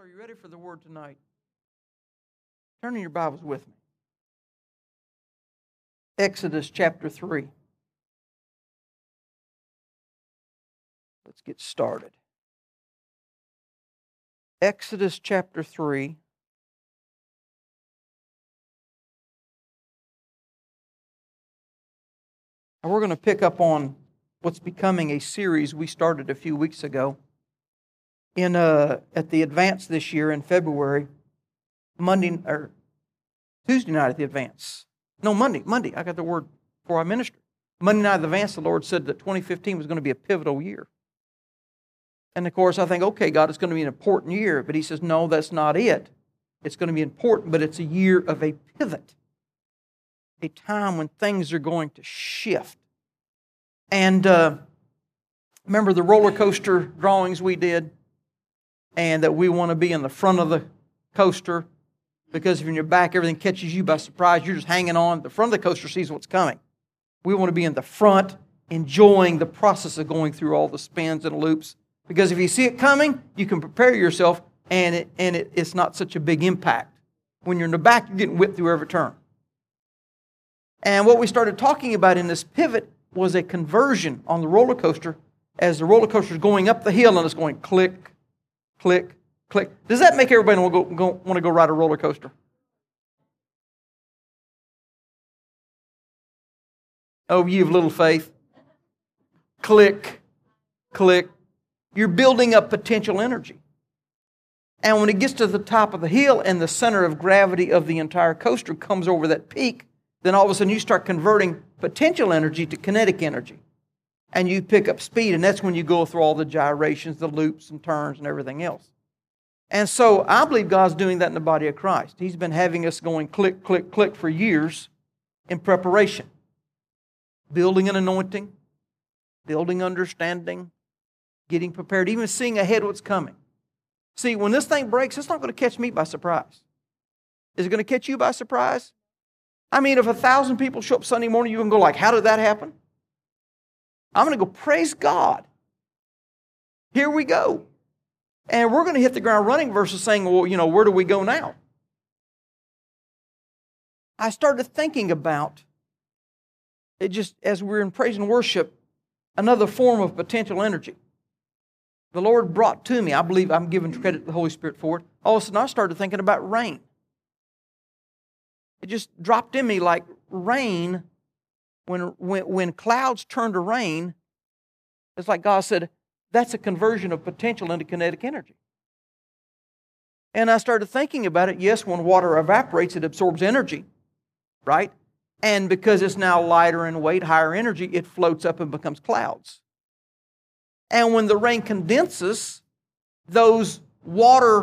you ready for the word tonight? Turn in your Bibles with me. Exodus chapter 3. Let's get started. Exodus chapter 3. And we're going to pick up on what's becoming a series we started a few weeks ago. At the Advance this year in February, Tuesday night at the Advance. No, Monday. I got the word before I ministered. Monday night at the Advance, the Lord said that 2015 was going to be a pivotal year. And of course, I think, okay, God, it's going to be an important year. But He says, no, that's not it. It's going to be important, but it's a year of a pivot. A time when things are going to shift. And remember the roller coaster drawings we did? And that we want to be in the front of the coaster because if you're in your back, everything catches you by surprise. You're just hanging on. The front of the coaster sees what's coming. We want to be in the front, enjoying the process of going through all the spins and loops. Because if you see it coming, you can prepare yourself, and it's not such a big impact. When you're in the back, you're getting whipped through every turn. And what we started talking about in this pivot was a conversion on the roller coaster as the roller coaster is going up the hill and it's going click, click, click. Does that make everybody want to go ride a roller coaster? Oh, you have little faith. Click, click. You're building up potential energy. And when it gets to the top of the hill and the center of gravity of the entire coaster comes over that peak, then all of a sudden you start converting potential energy to kinetic energy. And you pick up speed, and that's when you go through all the gyrations, the loops and turns and everything else. And so I believe God's doing that in the body of Christ. He's been having us going click, click, click for years in preparation. Building an anointing, building understanding, getting prepared, even seeing ahead what's coming. See, when this thing breaks, it's not going to catch me by surprise. Is it going to catch you by surprise? I mean, if 1,000 people show up Sunday morning, you can go like, how did that happen? I'm going to go, praise God. Here we go. And we're going to hit the ground running versus saying, well, where do we go now? I started thinking about it just as we're in praise and worship, another form of potential energy. The Lord brought to me, I believe I'm giving credit to the Holy Spirit for it. All of a sudden I started thinking about rain. It just dropped in me like rain. When clouds turn to rain, it's like God said, that's a conversion of potential into kinetic energy. And I started thinking about it. Yes, when water evaporates, it absorbs energy, right? And because it's now lighter in weight, higher energy, it floats up and becomes clouds. And when the rain condenses, those water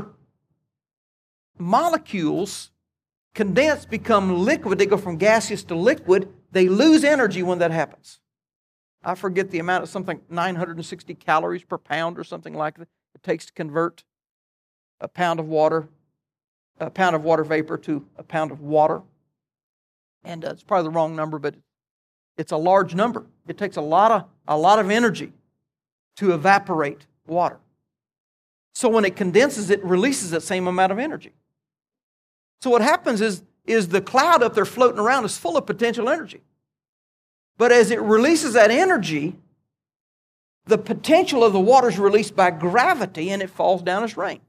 molecules condense, become liquid. They go from gaseous to liquid. They lose energy when that happens. I forget the amount of something, 960 calories per pound or something like that it takes to convert a pound of water vapor to a pound of water. And it's probably the wrong number, but it's a large number. It takes a lot of energy to evaporate water. So when it condenses, it releases that same amount of energy. So what happens is the cloud up there floating around is full of potential energy. But as it releases that energy, the potential of the water is released by gravity and it falls down as rain.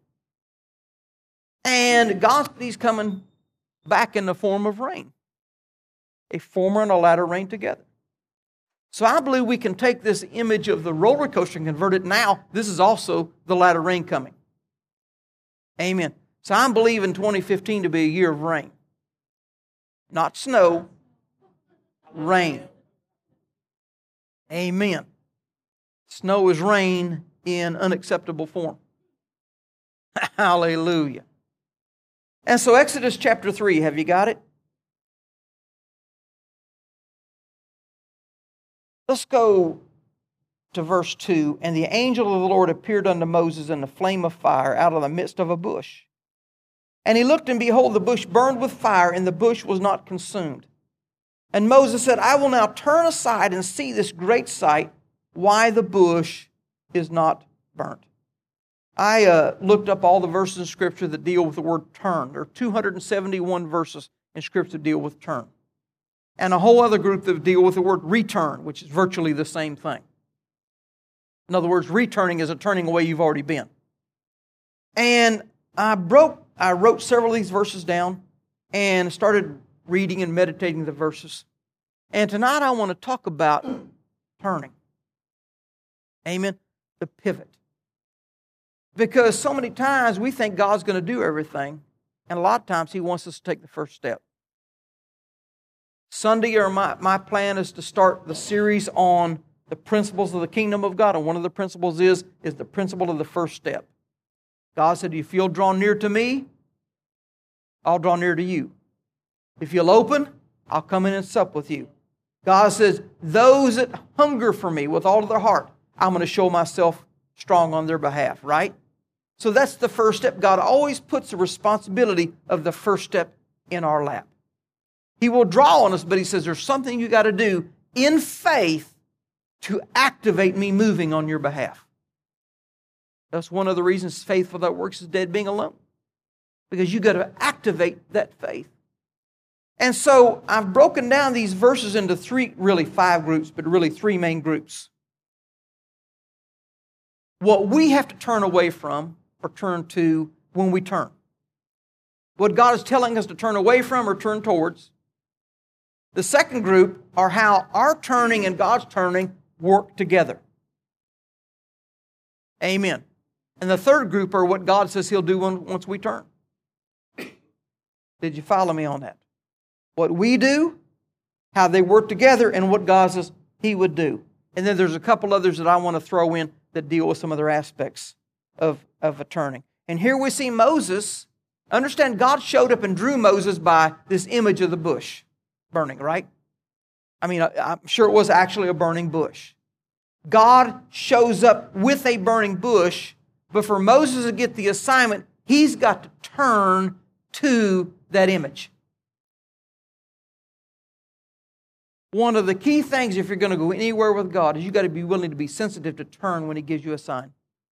And God's coming back in the form of rain. A former and a latter rain together. So I believe we can take this image of the roller coaster and convert it now. This is also the latter rain coming. Amen. So I'm believing 2015 to be a year of rain. Not snow, rain. Amen. Snow is rain in unacceptable form. Hallelujah. And so Exodus chapter 3, have you got it? Let's go to verse 2. And the angel of the Lord appeared unto Moses in a flame of fire out of the midst of a bush. And he looked, and behold, the bush burned with fire, and the bush was not consumed. And Moses said, I will now turn aside and see this great sight, why the bush is not burnt. I looked up all the verses in Scripture that deal with the word turn. There are 271 verses in Scripture that deal with turn. And a whole other group that deal with the word return, which is virtually the same thing. In other words, returning is a turning away you've already been. And I wrote several of these verses down and started reading and meditating the verses. And tonight I want to talk about turning. Amen. The pivot. Because so many times we think God's going to do everything, and a lot of times He wants us to take the first step. Sunday, my plan is to start the series on the principles of the kingdom of God, and one of the principles is the principle of the first step. God said, if you'll draw near to me, I'll draw near to you. If you'll open, I'll come in and sup with you. God says, those that hunger for me with all of their heart, I'm going to show myself strong on their behalf, right? So that's the first step. God always puts the responsibility of the first step in our lap. He will draw on us, but He says there's something you got to do in faith to activate me moving on your behalf. That's one of the reasons faith without works is dead being alone. Because you got to activate that faith. And so I've broken down these verses into five groups, but really three main groups. What we have to turn away from or turn to when we turn. What God is telling us to turn away from or turn towards. The second group are how our turning and God's turning work together. Amen. And the third group are what God says He'll do once we turn. Did you follow me on that? What we do, how they work together, and what God says He would do. And then there's a couple others that I want to throw in that deal with some other aspects of a turning. And here we see Moses. Understand, God showed up and drew Moses by this image of the bush burning, right? I mean, I'm sure it was actually a burning bush. God shows up with a burning bush, but for Moses to get the assignment, he's got to turn to that image. One of the key things if you're going to go anywhere with God is you've got to be willing to be sensitive to turn when He gives you a sign.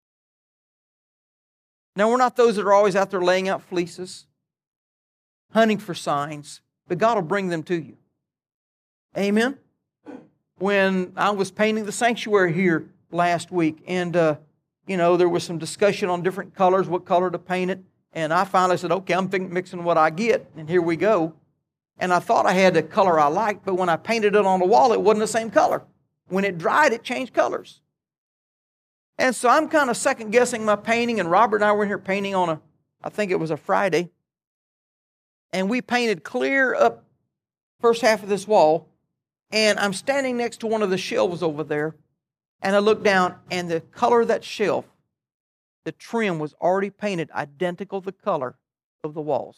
Now, we're not those that are always out there laying out fleeces, hunting for signs, but God will bring them to you. Amen? When I was painting the sanctuary here last week, and there was some discussion on different colors, what color to paint it, and I finally said, okay, I'm mixing what I get, and here we go. And I thought I had a color I liked, but when I painted it on the wall, it wasn't the same color. When it dried, it changed colors. And so I'm kind of second-guessing my painting, and Robert and I were here painting on I think it was a Friday, and we painted clear up first half of this wall, and I'm standing next to one of the shelves over there, and I look down, and the color of that shelf, the trim was already painted identical to the color of the walls.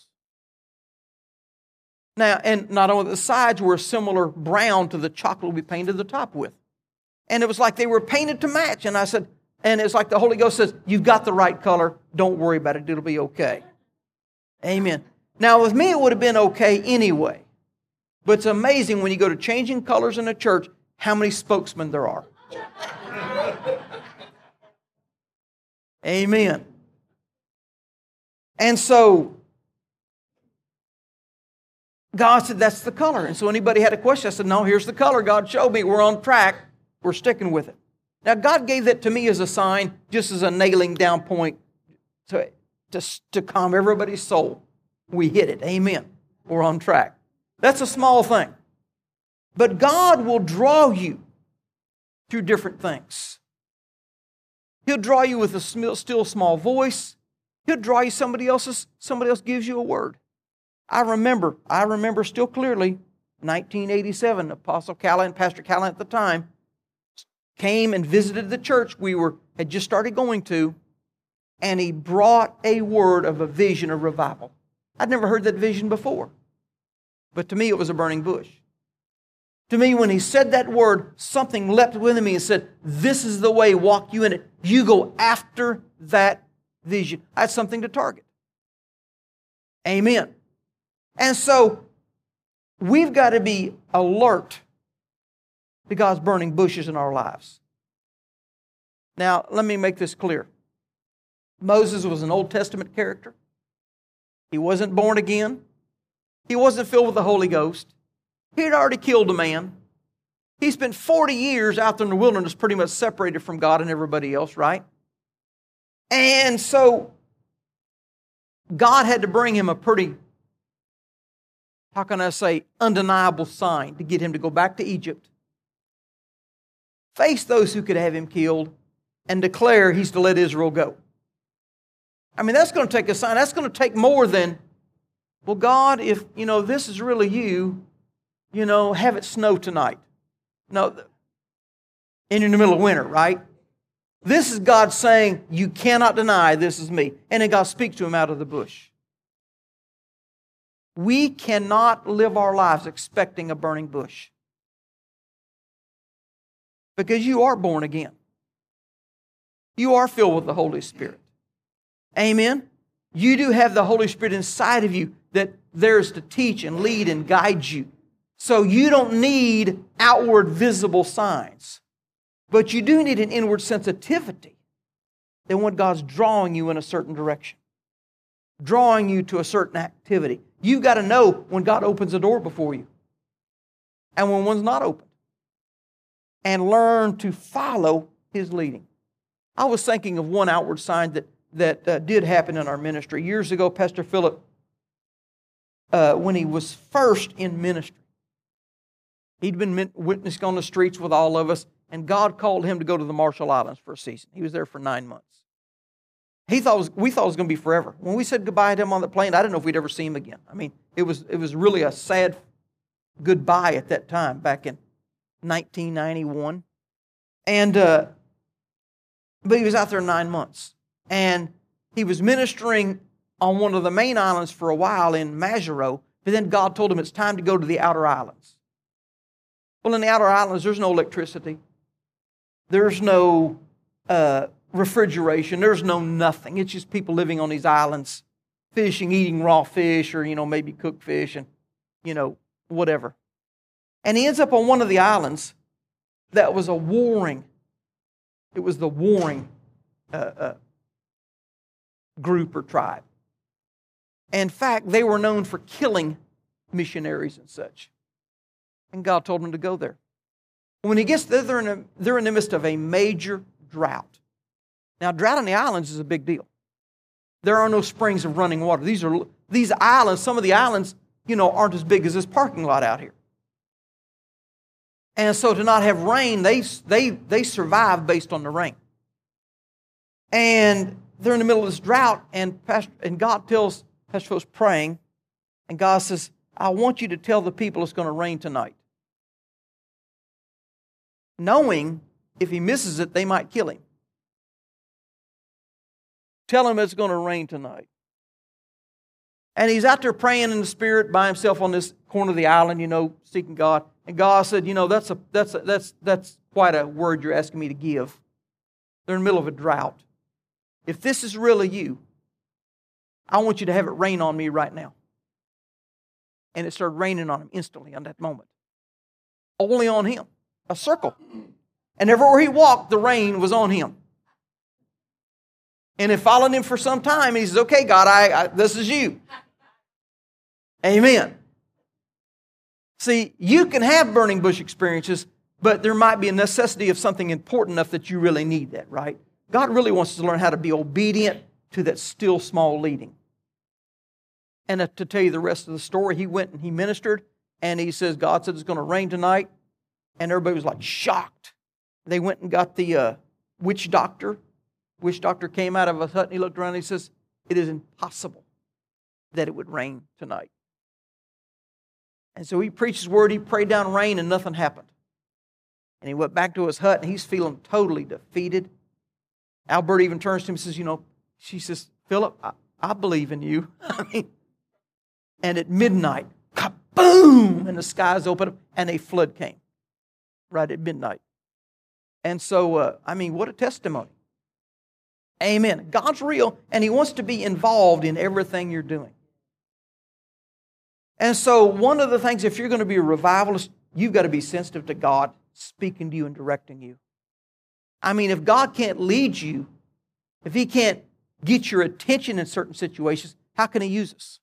Now, and not only the sides were a similar brown to the chocolate we painted the top with. And it was like they were painted to match. And I said, and it's like the Holy Ghost says, you've got the right color. Don't worry about it. It'll be okay. Amen. Now, with me, it would have been okay anyway. But it's amazing when you go to changing colors in a church, how many spokesmen there are. Amen. And so, God said, that's the color. And so anybody had a question, I said, no, here's the color. God showed me. We're on track. We're sticking with it. Now, God gave that to me as a sign, just as a nailing down point to calm everybody's soul. We hit it. Amen. We're on track. That's a small thing. But God will draw you through different things. He'll draw you with a still small voice. He'll draw you somebody else gives you a word. I remember still clearly, 1987, Apostle Callahan, Pastor Callahan at the time, came and visited the church we had just started going to, and he brought a word of a vision of revival. I'd never heard that vision before, but to me it was a burning bush. To me, when he said that word, something leapt within me and said, this is the way, walk you in it. You go after that vision. I had something to target. Amen. And so, we've got to be alert to God's burning bushes in our lives. Now, let me make this clear. Moses was an Old Testament character. He wasn't born again. He wasn't filled with the Holy Ghost. He had already killed a man. He spent 40 years out there in the wilderness pretty much separated from God and everybody else, right? And so God had to bring him a pretty, how can I say, undeniable sign to get him to go back to Egypt, face those who could have him killed, and declare he's to let Israel go. I mean, that's going to take a sign. That's going to take more than, well, God, if, this is really you, have it snow tonight. No, and in the middle of winter, right? This is God saying, you cannot deny this is me. And then God speaks to him out of the bush. We cannot live our lives expecting a burning bush. Because you are born again. You are filled with the Holy Spirit. Amen? You do have the Holy Spirit inside of you that there's to teach and lead and guide you. So you don't need outward visible signs. But you do need an inward sensitivity that when God's drawing you in a certain direction, drawing you to a certain activity. You've got to know when God opens a door before you and when one's not open. And learn to follow His leading. I was thinking of one outward sign that did happen in our ministry. Years ago, Pastor Philip, when he was first in ministry, he'd been witnessing on the streets with all of us, and God called him to go to the Marshall Islands for a season. He was there for 9 months. We thought it was going to be forever. When we said goodbye to him on the plane, I didn't know if we'd ever see him again. I mean, it was really a sad goodbye at that time, back in 1991. And but he was out there 9 months. And he was ministering on one of the main islands for a while in Majuro, but then God told him it's time to go to the outer islands. Well, in the outer islands, there's no electricity. There's no refrigeration. There's no nothing. It's just people living on these islands, fishing, eating raw fish, or, maybe cooked fish and, whatever. And he ends up on one of the islands that was it was the warring group or tribe. In fact, they were known for killing missionaries and such. And God told him to go there. When he gets there, they're in the midst of a major drought. Now, drought on the islands is a big deal. There are no springs of running water. These islands, some of the islands, aren't as big as this parking lot out here. And so to not have rain, they survive based on the rain. And they're in the middle of this drought, and God tells Pastor Phil's praying, and God says, I want you to tell the people it's going to rain tonight. Knowing if he misses it, they might kill him. Tell him it's going to rain tonight. And he's out there praying in the Spirit by himself on this corner of the island, seeking God. And God said, that's quite a word you're asking me to give. They're in the middle of a drought. If this is really you, I want you to have it rain on me right now. And it started raining on him instantly on that moment. Only on him. A circle. And everywhere he walked, the rain was on him. And it followed him for some time. And he says, okay, God, this is you. Amen. See, you can have burning bush experiences, but there might be a necessity of something important enough that you really need that, right? God really wants us to learn how to be obedient to that still small leading. And to tell you the rest of the story, he went and he ministered, and he says, God said it's going to rain tonight. And everybody was like shocked. They went and got the witch doctor. Witch doctor came out of a hut and he looked around and he says, it is impossible that it would rain tonight. And so he preached his word, he prayed down rain, and nothing happened. And he went back to his hut and he's feeling totally defeated. Alberta even turns to him and says, she says, Philip, I believe in you. And at midnight, kaboom, and the skies opened up and a flood came right at midnight. And so, what a testimony. Amen. God's real, and He wants to be involved in everything you're doing. And so one of the things, if you're going to be a revivalist, you've got to be sensitive to God speaking to you and directing you. If God can't lead you, if He can't get your attention in certain situations, how can He use us?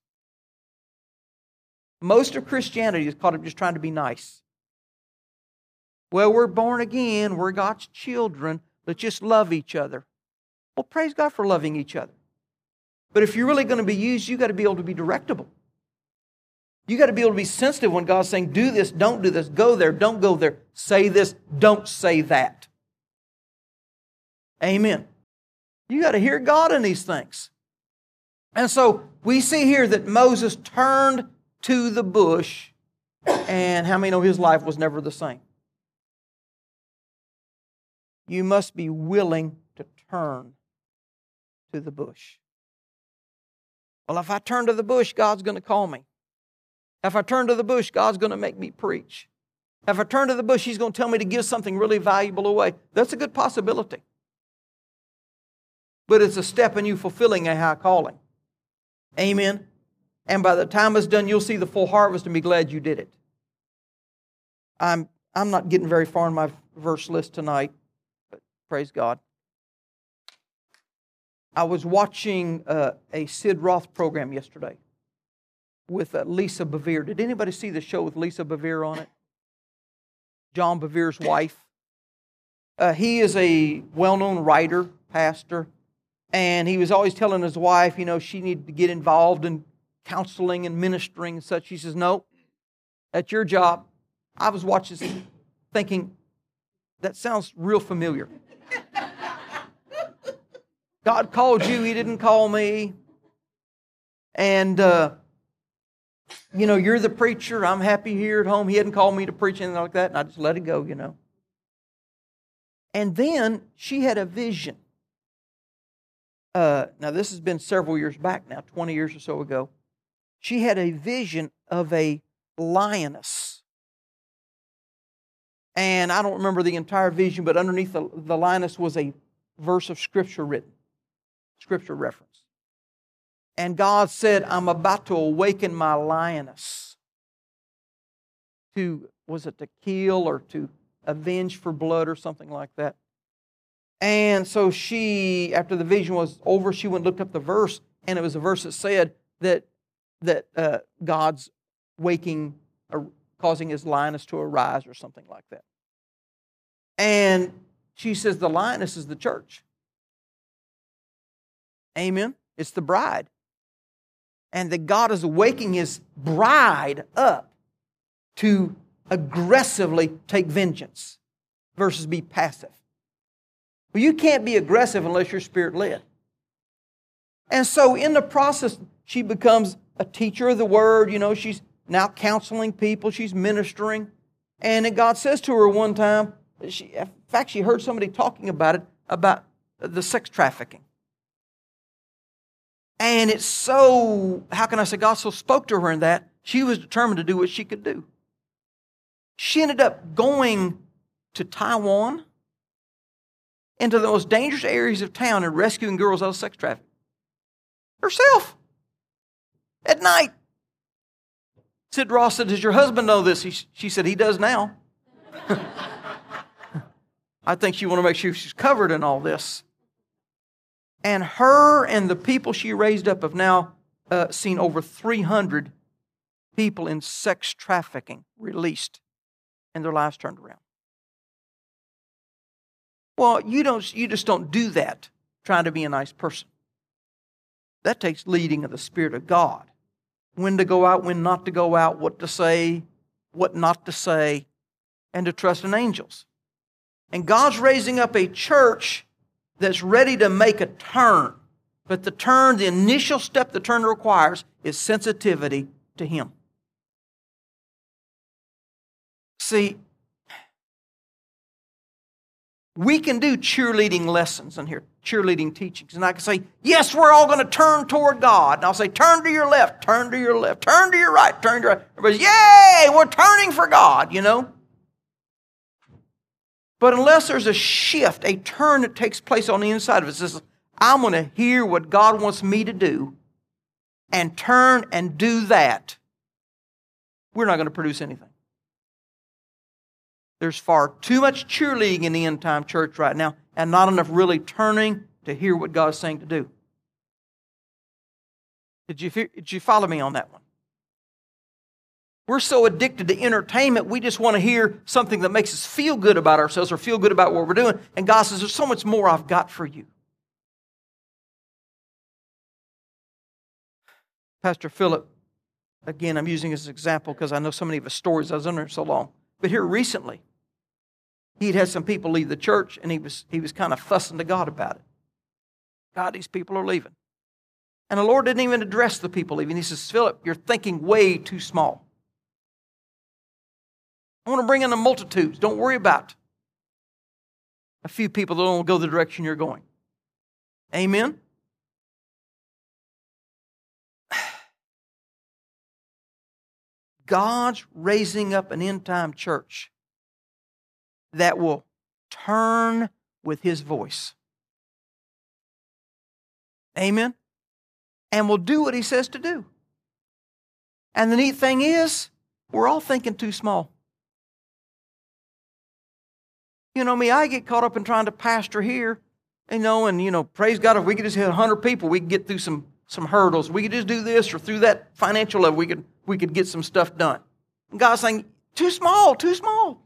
Most of Christianity is caught up just trying to be nice. Well, we're born again. We're God's children. Let's just love each other. Well, praise God for loving each other. But if you're really going to be used, you've got to be able to be directable. You've got to be able to be sensitive when God's saying, do this, don't do this, go there, don't go there, say this, don't say that. Amen. You got to hear God in these things. And so we see here that Moses turned to the bush, and how many know his life was never the same? You must be willing to turn to the bush. Well, if I turn to the bush, God's going to call me. If I turn to the bush, God's going to make me preach. If I turn to the bush, He's going to tell me to give something really valuable away. That's a good possibility. But it's a step in you fulfilling a high calling. Amen. And by the time it's done, you'll see the full harvest and be glad you did it. I'm not getting very far in my verse list tonight, but praise God. I was watching a Sid Roth program yesterday with Lisa Bevere. Did anybody see the show with Lisa Bevere on it? John Bevere's wife. He is a well-known writer, pastor, and he was always telling his wife, she needed to get involved in counseling and ministering and such. She says, no, that's your job. I was watching this thinking, that sounds real familiar. God called you, He didn't call me. And, you're the preacher. I'm happy here at home. He hadn't called me to preach anything like that, and I just let it go, And then she had a vision. Now, this has been several years back now, 20 years or so ago. She had a vision of a lioness. And I don't remember the entire vision, but underneath the lioness was a verse of Scripture written. Scripture reference. And God said, I'm about to awaken my lioness to kill or to avenge for blood or something like that. And so she, after the vision was over, she went and looked up the verse, and it was a verse that said that God's waking, causing His lioness to arise or something like that. And she says the lioness is the church. Amen. It's the bride. And that God is waking His bride up to aggressively take vengeance versus be passive. Well, you can't be aggressive unless you're Spirit-led. And so in the process, she becomes a teacher of the Word. She's now counseling people. She's ministering. And then God says to her one time, in fact, she heard somebody talking about it, about the sex trafficking. And it's so, how can I say, God so spoke to her in that, she was determined to do what she could do. She ended up going to Taiwan, into the most dangerous areas of town and rescuing girls out of sex trafficking. Herself. At night. Sid Roth said, does your husband know this? She said, he does now. I think she wanted to make sure she's covered in all this. And her and the people she raised up have now seen over 300 people in sex trafficking released and their lives turned around. Well, you just don't do that trying to be a nice person. That takes leading of the Spirit of God. When to go out, when not to go out, what to say, what not to say, and to trust in angels. And God's raising up a church that's ready to make a turn. But the initial step the turn requires is sensitivity to Him. See, we can do cheerleading lessons in here, cheerleading teachings. And I can say, yes, we're all going to turn toward God. And I'll say, turn to your left, turn to your left, turn to your right, turn to your right. Everybody's, yay, we're turning for God, But unless there's a shift, a turn that takes place on the inside of us, says, I'm going to hear what God wants me to do and turn and do that, we're not going to produce anything. There's far too much cheerleading in the end-time church right now and not enough really turning to hear what God's saying to do. Did you follow me on that one? We're so addicted to entertainment, we just want to hear something that makes us feel good about ourselves or feel good about what we're doing. And God says, there's so much more I've got for you. Pastor Philip, again, I'm using as an example because I know so many of his stories. I was under him so long. But here recently, he'd had some people leave the church, and he was kind of fussing to God about it. God, these people are leaving. And the Lord didn't even address the people leaving. He says, Philip, you're thinking way too small. I want to bring in the multitudes. Don't worry about a few people that don't go the direction you're going. Amen? God's raising up an end-time church that will turn with His voice. Amen? And will do what He says to do. And the neat thing is, we're all thinking too small. You know me, I get caught up in trying to pastor here, and praise God, if we could just hit 100 people, we could get through some hurdles. We could just do this, or through that financial level, we could get some stuff done. And God's saying, too small, too small.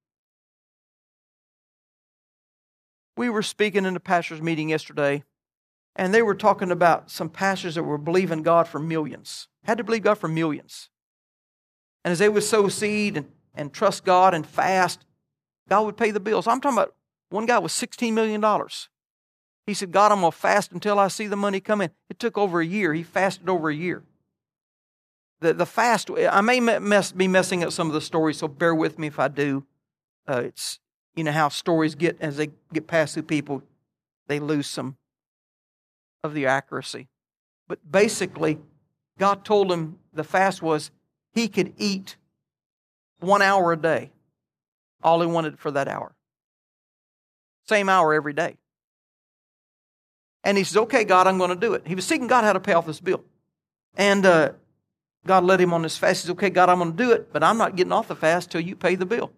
We were speaking in the pastor's meeting yesterday, and they were talking about some pastors that were believing God for millions. Had to believe God for millions. And as they would sow seed and trust God and fast, God would pay the bills. I'm talking about one guy with $16 million. He said, God, I'm going to fast until I see the money come in. It took over a year. He fasted over a year. The fast, I may be messing up some of the stories, so bear with me if I do. It's, how stories get, as they get passed through people, they lose some of the accuracy. But basically, God told him the fast was he could eat 1 hour a day. All he wanted for that hour. Same hour every day. And he says, okay, God, I'm going to do it. He was seeking God how to pay off this bill. And God led him on this fast. He says, okay, God, I'm going to do it, but I'm not getting off the fast till you pay the bill.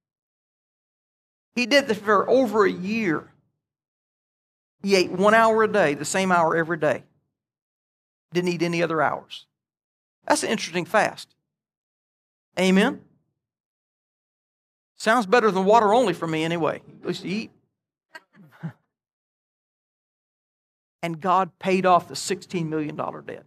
He did this for over a year. He ate 1 hour a day, the same hour every day. Didn't eat any other hours. That's an interesting fast. Amen? Sounds better than water only for me anyway. At least you eat. And God paid off the $16 million debt.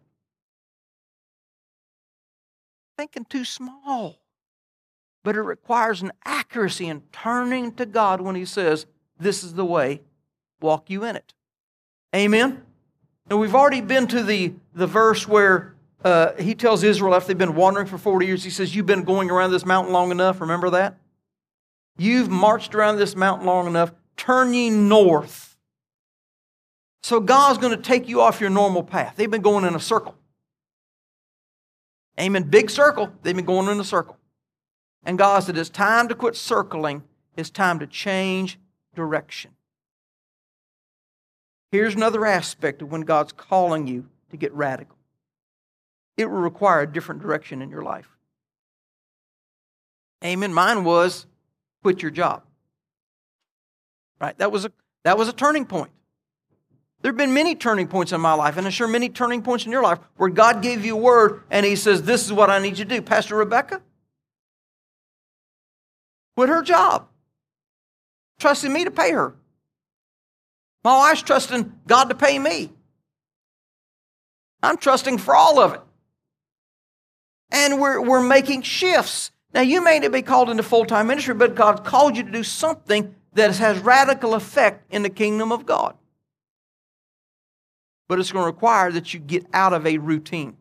Thinking too small. But it requires an accuracy in turning to God when He says, this is the way, walk you in it. Amen? And we've already been to the verse where He tells Israel after they've been wandering for 40 years, He says, you've been going around this mountain long enough. Remember that? You've marched around this mountain long enough. Turn ye north. So God's going to take you off your normal path. They've been going in a circle. Amen. Big circle. They've been going in a circle. And God said, it's time to quit circling. It's time to change direction. Here's another aspect of when God's calling you to get radical. It will require a different direction in your life. Amen. Mine was quit your job. Right? That was a turning point. There have been many turning points in my life, and I'm sure many turning points in your life, where God gave you a word, and He says, this is what I need you to do. Pastor Rebecca, quit her job. Trusting me to pay her. My wife's trusting God to pay me. I'm trusting for all of it. And we're making shifts. Now, you may not be called into full-time ministry, but God called you to do something that has radical effect in the kingdom of God. But it's going to require that you get out of a routine.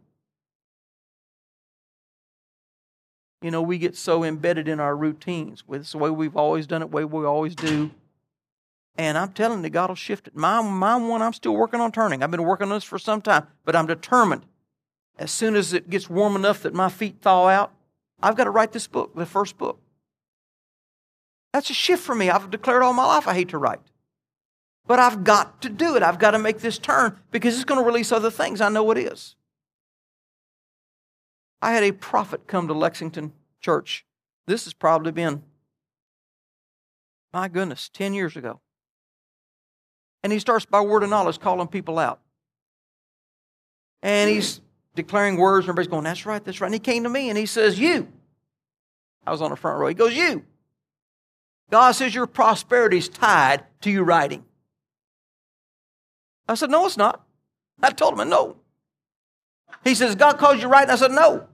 We get so embedded in our routines. It's the way we've always done it, the way we always do. And I'm telling you, God will shift it. My one, I'm still working on turning. I've been working on this for some time, but I'm determined. As soon as it gets warm enough that my feet thaw out, I've got to write this book, the first book. That's a shift for me. I've declared all my life I hate to write. But I've got to do it. I've got to make this turn because it's going to release other things. I know it is. I had a prophet come to Lexington Church. This has probably been, my goodness, 10 years ago. And he starts by word of knowledge calling people out. And he's declaring words, and everybody's going, that's right, that's right. And he came to me and he says, you. I was on the front row. He goes, you. God says your prosperity is tied to you writing. I said, no, it's not. I told him, no. He says, God calls you writing. I said, no.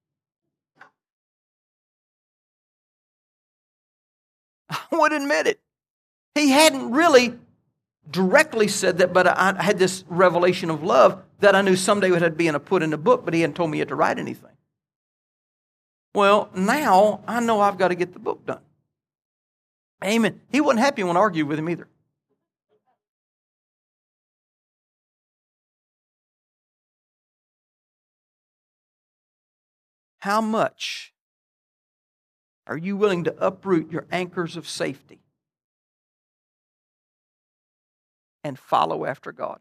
I would admit it. He hadn't really directly said that, but I had this revelation of love that I knew someday it had been put in a book, but he hadn't told me yet to write anything. Well, now I know I've got to get the book done. Amen. He wasn't happy when I argued with him either. How much are you willing to uproot your anchors of safety and follow after God?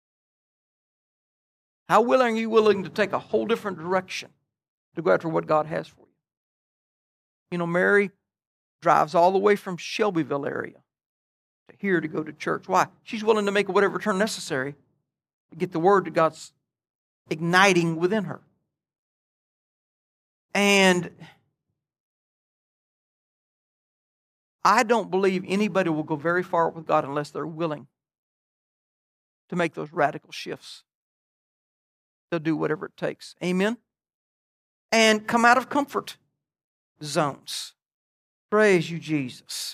How willing are you willing to take a whole different direction to go after what God has for you? You know, Mary drives all the way from Shelbyville area to here to go to church. Why? She's willing to make whatever turn necessary to get the word that God's igniting within her. And I don't believe anybody will go very far with God unless they're willing to make those radical shifts. They'll do whatever it takes. Amen? And come out of comfort zones. Praise you, Jesus.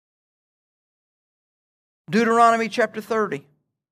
Deuteronomy chapter 30.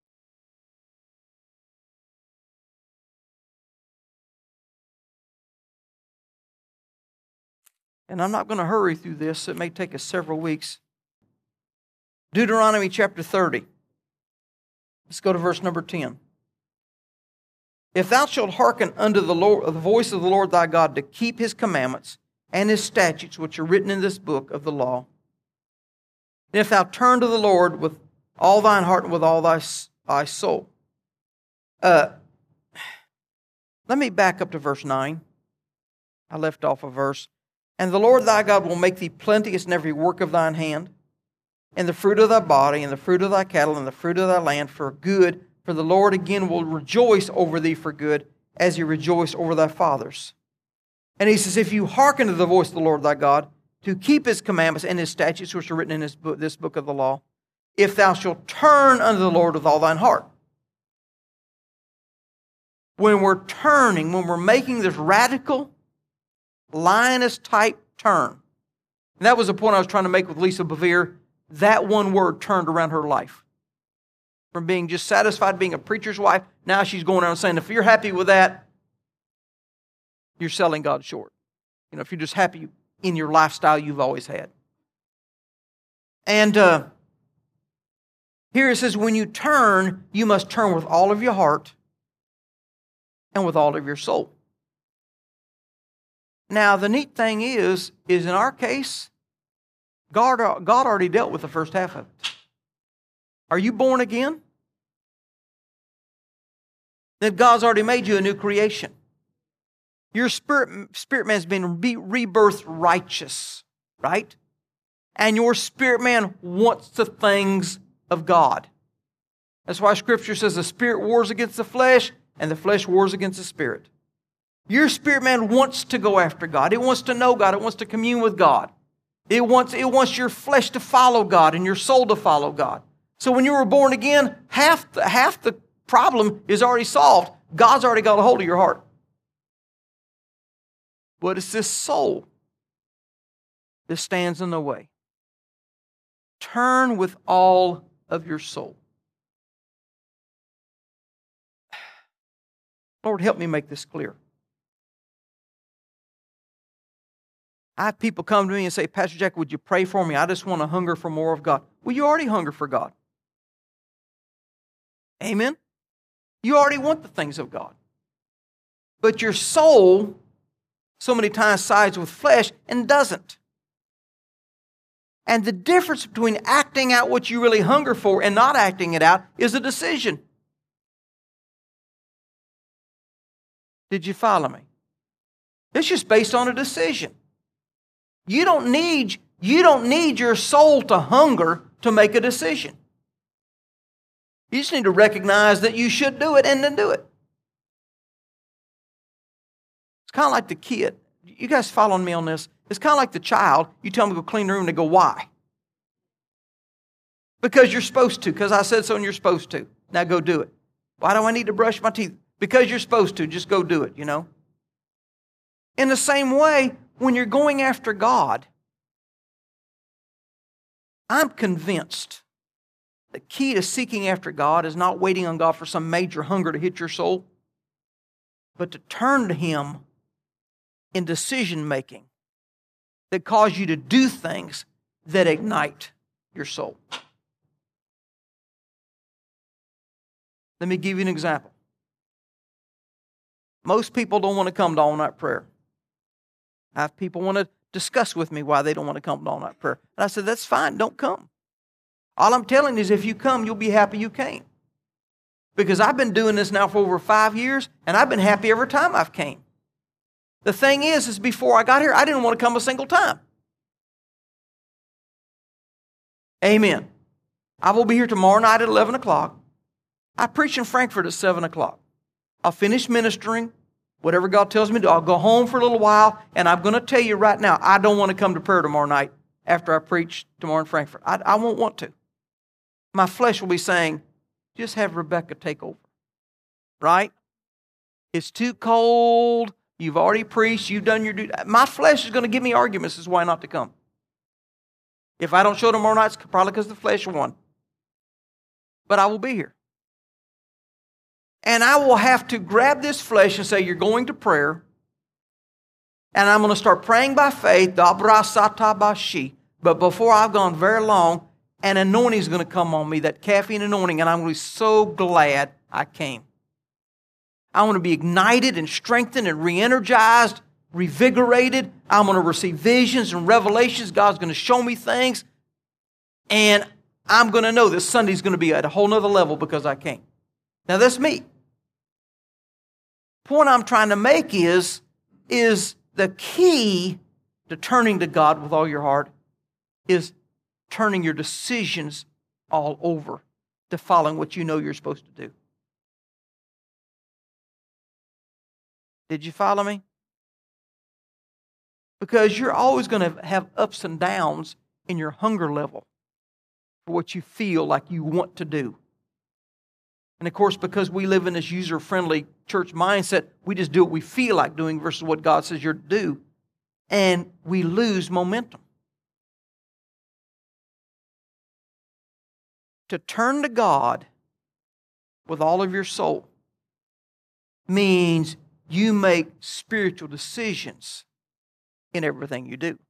And I'm not going to hurry through this. It may take us several weeks. Deuteronomy chapter 30. Let's go to verse number 10. If thou shalt hearken unto the voice of the Lord thy God to keep his commandments and his statutes which are written in this book of the law, and if thou turn to the Lord with all thine heart and with all thy soul. Let me back up to verse 9. I left off a verse. And the Lord thy God will make thee plenteous in every work of thine hand, and the fruit of thy body, and the fruit of thy cattle, and the fruit of thy land for good. For the Lord again will rejoice over thee for good, as he rejoiced over thy fathers. And he says, if you hearken to the voice of the Lord thy God, to keep his commandments and his statutes which are written in this book of the law, if thou shalt turn unto the Lord with all thine heart. When we're turning, when we're making this radical, lioness-type turn. And that was the point I was trying to make with Lisa Bevere. That one word turned around her life. From being just satisfied being a preacher's wife, now she's going around saying, if you're happy with that, you're selling God short. You know, if you're just happy in your lifestyle you've always had. And here it says, when you turn, you must turn with all of your heart and with all of your soul. Now, the neat thing is in our case, God already dealt with the first half of it. Are you born again? Then God's already made you a new creation. Your spirit man's been rebirthed righteous, right? And your spirit man wants the things of God. That's why Scripture says the spirit wars against the flesh and the flesh wars against the spirit. Your spirit man wants to go after God. It wants to know God. It wants to commune with God. It wants your flesh to follow God and your soul to follow God. So when you were born again, half the problem is already solved. God's already got a hold of your heart. But it's this soul that stands in the way. Turn with all of your soul. Lord, help me make this clear. I have people come to me and say, Pastor Jack, would you pray for me? I just want to hunger for more of God. Well, you already hunger for God. Amen? You already want the things of God. But your soul so many times sides with flesh and doesn't. And the difference between acting out what you really hunger for and not acting it out is a decision. Did you follow me? It's just based on a decision. You don't need your soul to hunger to make a decision. You just need to recognize that you should do it and then do it. kind of like the kid. You guys following me on this? It's kind of like the child. You tell them to go clean the room, they go, why? Because you're supposed to, because I said so and you're supposed to. Now go do it. Why do I need to brush my teeth? Because you're supposed to. Just go do it, you know. In the same way, when you're going after God, I'm convinced the key to seeking after God is not waiting on God for some major hunger to hit your soul, but to turn to Him in decision making that cause you to do things that ignite your soul. Let me give you an example. Most people don't want to come to all-night prayer. I have people want to discuss with me why they don't want to come to all-night prayer. And I said, that's fine, don't come. All I'm telling you is if you come, you'll be happy you came. Because I've been doing this now for over 5 years, and I've been happy every time I've came. The thing is before I got here, I didn't want to come a single time. Amen. I will be here tomorrow night at 11 o'clock. I preach in Frankfurt at 7 o'clock. I'll finish ministering, whatever God tells me to do. I'll go home for a little while, and I'm going to tell you right now, I don't want to come to prayer tomorrow night after I preach tomorrow in Frankfurt. I won't want to. My flesh will be saying, just have Rebecca take over. Right? It's too cold. You've already preached. You've done your duty. My flesh is going to give me arguments as to why not to come. If I don't show tomorrow night, it's probably because the flesh won. But I will be here. And I will have to grab this flesh and say, you're going to prayer. And I'm going to start praying by faith. But before I've gone very long, an anointing is going to come on me, that caffeine anointing, and I'm going to be so glad I came. I want to be ignited and strengthened and re-energized, revigorated. I'm going to receive visions and revelations. God's going to show me things. And I'm going to know this Sunday's going to be at a whole nother level because I came. Now that's me. Point I'm trying to make is the key to turning to God with all your heart is turning your decisions all over to following what you know you're supposed to do. Did you follow me? Because you're always going to have ups and downs in your hunger level for what you feel like you want to do. And of course, because we live in this user-friendly church mindset, we just do what we feel like doing versus what God says you're to do. And we lose momentum. To turn to God with all of your soul means you make spiritual decisions in everything you do.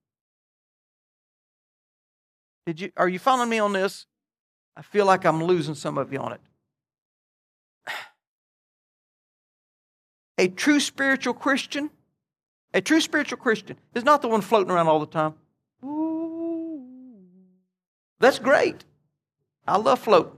Are you following me on this? I feel like I'm losing some of you on it. A true spiritual Christian is not the one floating around all the time. Ooh. That's great. I love floating.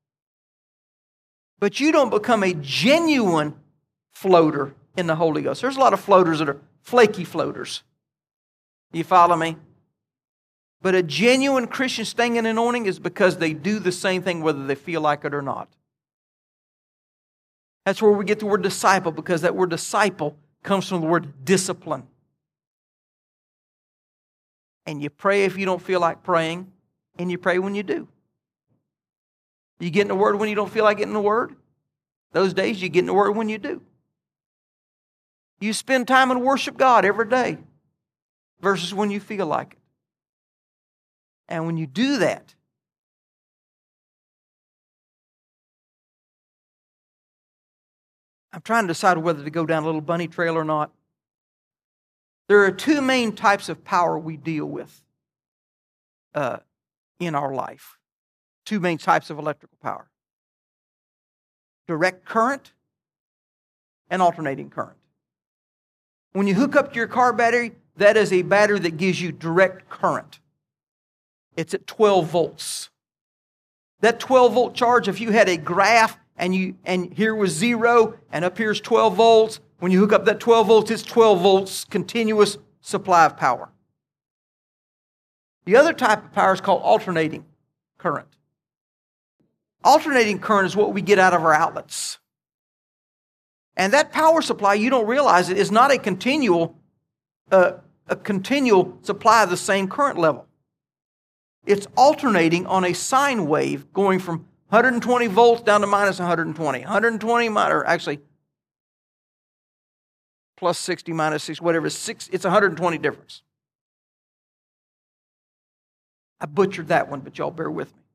But you don't become a genuine floater in the Holy Ghost. There's a lot of floaters that are flaky floaters. You follow me? But a genuine Christian staying in anointing is because they do the same thing whether they feel like it or not. That's where we get the word disciple, because that word disciple comes from the word discipline. And you pray if you don't feel like praying, and you pray when you do. You get in the Word when you don't feel like getting the Word. Those days you get in the Word when you do. You spend time and worship God every day versus when you feel like it. And when you do that, I'm trying to decide whether to go down a little bunny trail or not. There are two main types of power we deal with in our life. Two main types of electrical power. Direct current and alternating current. When you hook up to your car battery, that is a battery that gives you direct current. It's at 12 volts. That 12-volt charge, if you had a graph and here was 0 and up here is 12 volts, when you hook up that 12 volts, it's 12 volts continuous supply of power. The other type of power is called alternating current. Alternating current is what we get out of our outlets. And that power supply, you don't realize it, is not a continual supply of the same current level. It's alternating on a sine wave going from 120 volts down to minus 120. 120, or actually plus 60, minus 60, whatever. It's 120 difference. I butchered that one, but y'all bear with me.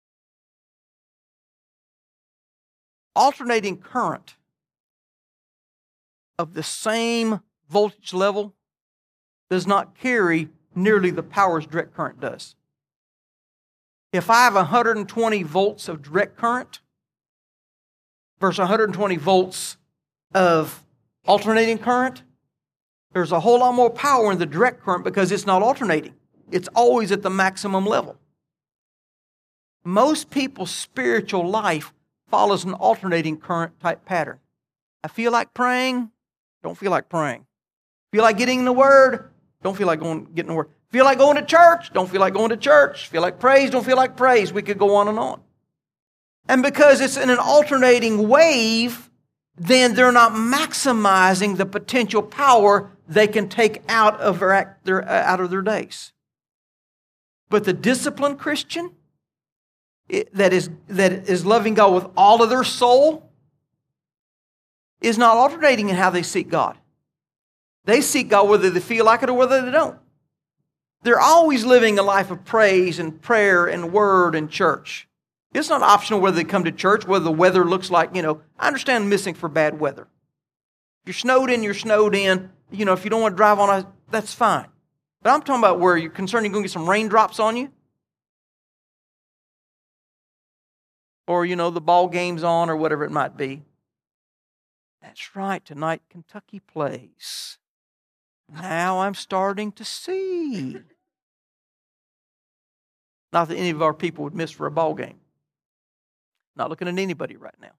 Alternating current of the same voltage level does not carry nearly the power as direct current does. If I have 120 volts of direct current versus 120 volts of alternating current, there's a whole lot more power in the direct current because it's not alternating. It's always at the maximum level. Most people's spiritual life follows an alternating current type pattern. I feel like praying, don't feel like praying. Feel like getting in the Word, don't feel like getting in the Word. Feel like going to church, don't feel like going to church. Feel like praise, don't feel like praise. We could go on and on. And because it's in an alternating wave, then they're not maximizing the potential power they can take out of their days. But the disciplined Christian that is loving God with all of their soul is not alternating in how they seek God. They seek God whether they feel like it or whether they don't. They're always living a life of praise and prayer and word and church. It's not optional whether they come to church, whether the weather looks like, I understand missing for bad weather. If you're snowed in, you're snowed in. If you don't want to drive on that's fine. But I'm talking about where you're concerned you're going to get some raindrops on you. Or, the ball game's on or whatever it might be. That's right, tonight Kentucky plays. Now I'm starting to see. Not that any of our people would miss for a ball game. Not looking at anybody right now.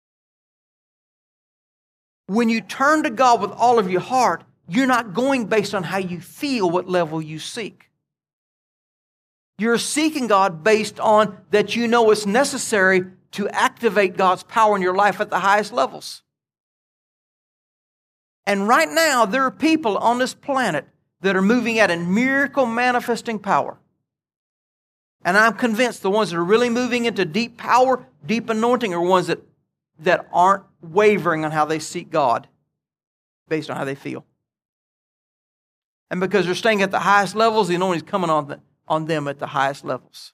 When you turn to God with all of your heart, you're not going based on how you feel, what level you seek. You're seeking God based on that you know it's necessary to activate God's power in your life at the highest levels. And right now, there are people on this planet that are moving at a miracle manifesting power. And I'm convinced the ones that are really moving into deep power, deep anointing, are ones that aren't wavering on how they seek God based on how they feel. And because they're staying at the highest levels, the anointing is coming on them at the highest levels.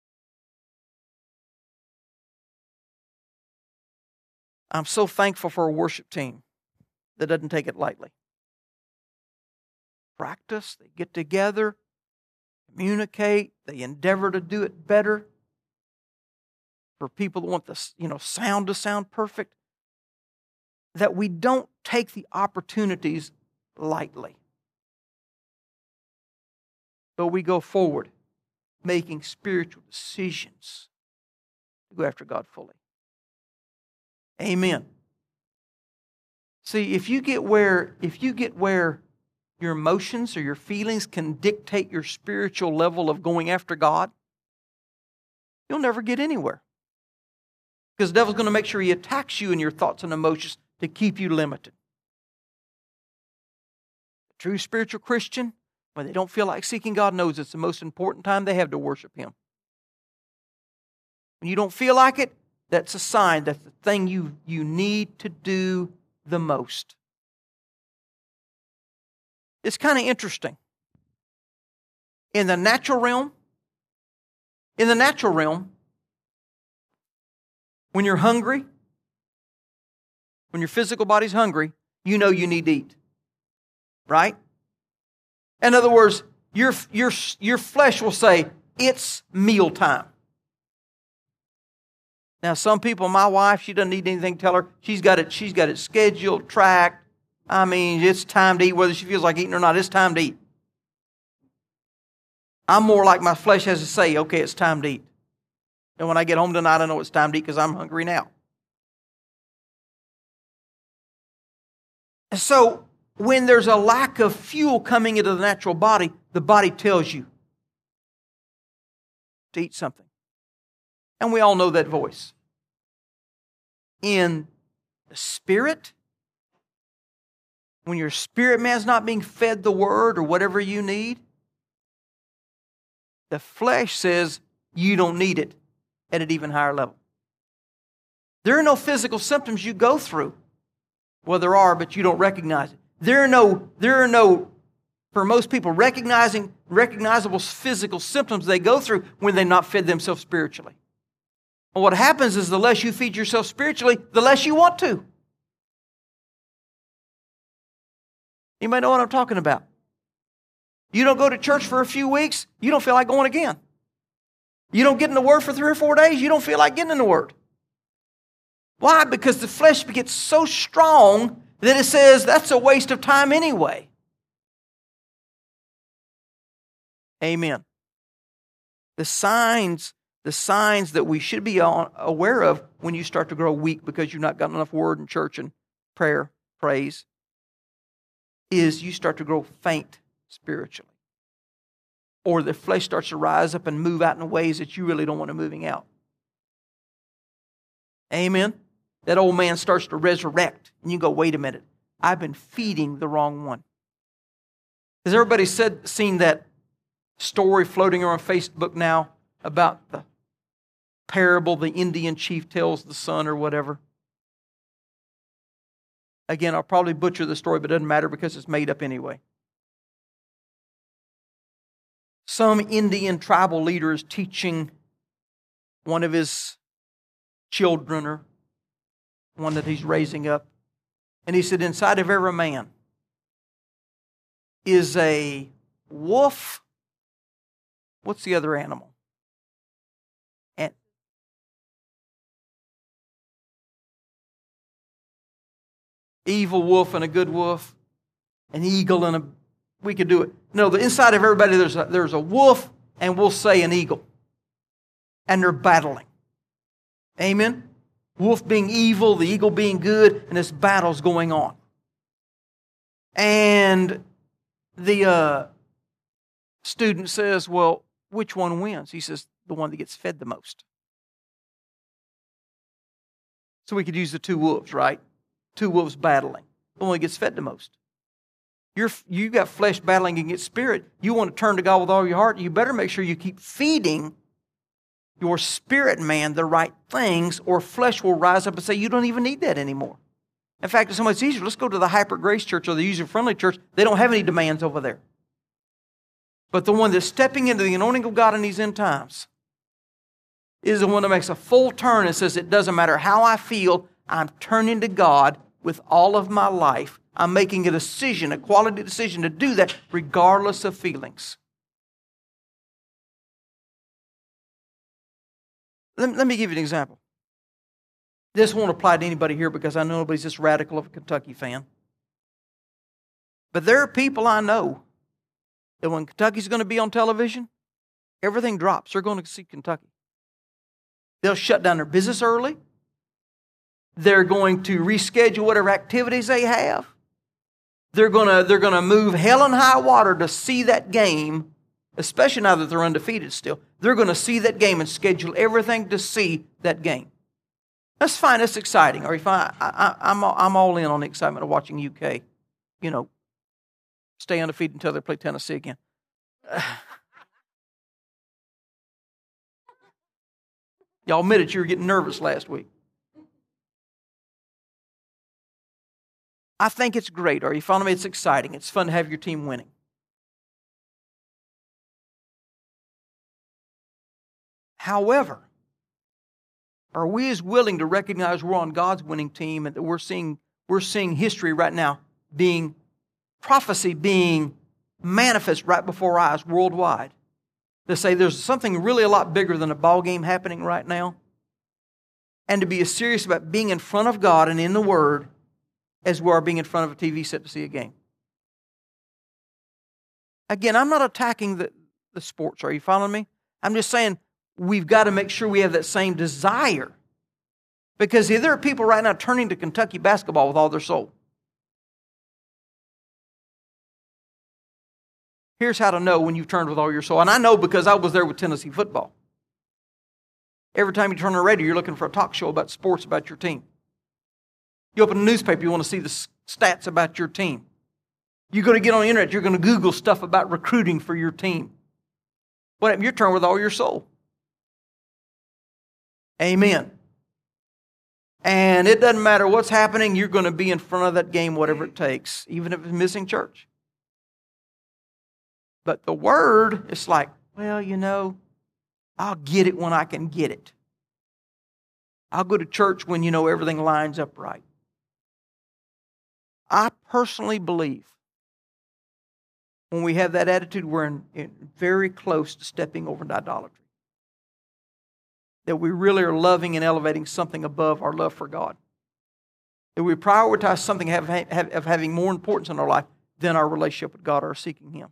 I'm so thankful for a worship team that doesn't take it lightly. Practice, they get together, communicate, they endeavor to do it better. For people that want the sound to sound perfect, that we don't take the opportunities lightly. But we go forward, making spiritual decisions to go after God fully. Amen. See, if you get where your emotions or your feelings can dictate your spiritual level of going after God, you'll never get anywhere. Because the devil's going to make sure he attacks you in your thoughts and emotions to keep you limited. A true spiritual Christian, when they don't feel like seeking God, knows it's the most important time they have to worship Him. When you don't feel like it, that's a sign that's the thing you need to do the most. It's kind of interesting. In the natural realm, when you're hungry, when your physical body's hungry, you know you need to eat. Right? In other words, your flesh will say, it's mealtime. Now, some people, my wife, she doesn't need anything to tell her. She's got it scheduled, tracked. I mean, it's time to eat, whether she feels like eating or not, it's time to eat. I'm more like my flesh has to say, okay, it's time to eat. And when I get home tonight, I know it's time to eat because I'm hungry now. And so, when there's a lack of fuel coming into the natural body, the body tells you to eat something. And we all know that voice. In the Spirit, when your spirit man's not being fed the Word or whatever you need, the flesh says you don't need it at an even higher level. There are no physical symptoms you go through. Well, there are, but you don't recognize it. There are no, for most people, recognizable physical symptoms they go through when they're not fed themselves spiritually. And what happens is the less you feed yourself spiritually, the less you want to. You may know what I'm talking about. You don't go to church for a few weeks, you don't feel like going again. You don't get in the Word for 3 or 4 days, you don't feel like getting in the Word. Why? Because the flesh gets so strong that it says that's a waste of time anyway. Amen. The signs that we should be aware of when you start to grow weak because you've not got enough Word in church and prayer, praise, is you start to grow faint spiritually. Or the flesh starts to rise up and move out in ways that you really don't want it moving out. Amen? That old man starts to resurrect. And you go, wait a minute. I've been feeding the wrong one. Has everybody seen that story floating around Facebook now about the parable the Indian chief tells the son or whatever? Again, I'll probably butcher the story, but it doesn't matter because it's made up anyway. Some Indian tribal leader is teaching one of his children or one that he's raising up. And he said, inside of every man is a wolf. What's the other animal? Evil wolf and a good wolf. An eagle and a... We could do it. No, the inside of everybody there's a wolf and we'll say an eagle. And they're battling. Amen? Wolf being evil, the eagle being good, and this battle's going on. And the student says, well, which one wins? He says, the one that gets fed the most. So we could use the two wolves, right? Two wolves battling. The one that gets fed the most. You got flesh battling against spirit. You want to turn to God with all your heart. You better make sure you keep feeding your spirit man the right things, or flesh will rise up and say, you don't even need that anymore. In fact, it's so much easier. Let's go to the Hyper Grace Church or the user-friendly church. They don't have any demands over there. But the one that's stepping into the anointing of God in these end times is the one that makes a full turn and says, it doesn't matter how I feel, I'm turning to God with all of my life. I'm making a decision, a quality decision to do that regardless of feelings. Let me give you an example. This won't apply to anybody here because I know nobody's this radical of a Kentucky fan. But there are people I know that when Kentucky's going to be on television, everything drops. They're going to see Kentucky. They'll shut down their business early. They're going to reschedule whatever activities they have. They're going to move hell and high water to see that game, especially now that they're undefeated still. They're going to see that game and schedule everything to see that game. That's fine. That's exciting. Or if I'm all in on the excitement of watching UK, stay undefeated until they play Tennessee again. Y'all admitted you were getting nervous last week. I think it's great. Are you following me? It's exciting. It's fun to have your team winning. However, are we as willing to recognize we're on God's winning team and that we're seeing history right now prophecy being manifest right before our eyes worldwide? To say there's something really a lot bigger than a ball game happening right now. And to be as serious about being in front of God and in the Word as we are being in front of a TV set to see a game. Again, I'm not attacking the sports. Are you following me? I'm just saying we've got to make sure we have that same desire. Because there are people right now turning to Kentucky basketball with all their soul. Here's how to know when you've turned with all your soul. And I know because I was there with Tennessee football. Every time you turn on the radio, you're looking for a talk show about sports, about your team. You open a newspaper, you want to see the stats about your team. You're going to get on the internet. You're going to Google stuff about recruiting for your team. What happened? You're turned with all your soul. Amen. And it doesn't matter what's happening. You're going to be in front of that game, whatever it takes, even if it's missing church. But the Word, it's like, well, I'll get it when I can get it. I'll go to church when, everything lines up right. I personally believe when we have that attitude, we're very close to stepping over into idolatry. That we really are loving and elevating something above our love for God. That we prioritize something of having more importance in our life than our relationship with God or seeking Him.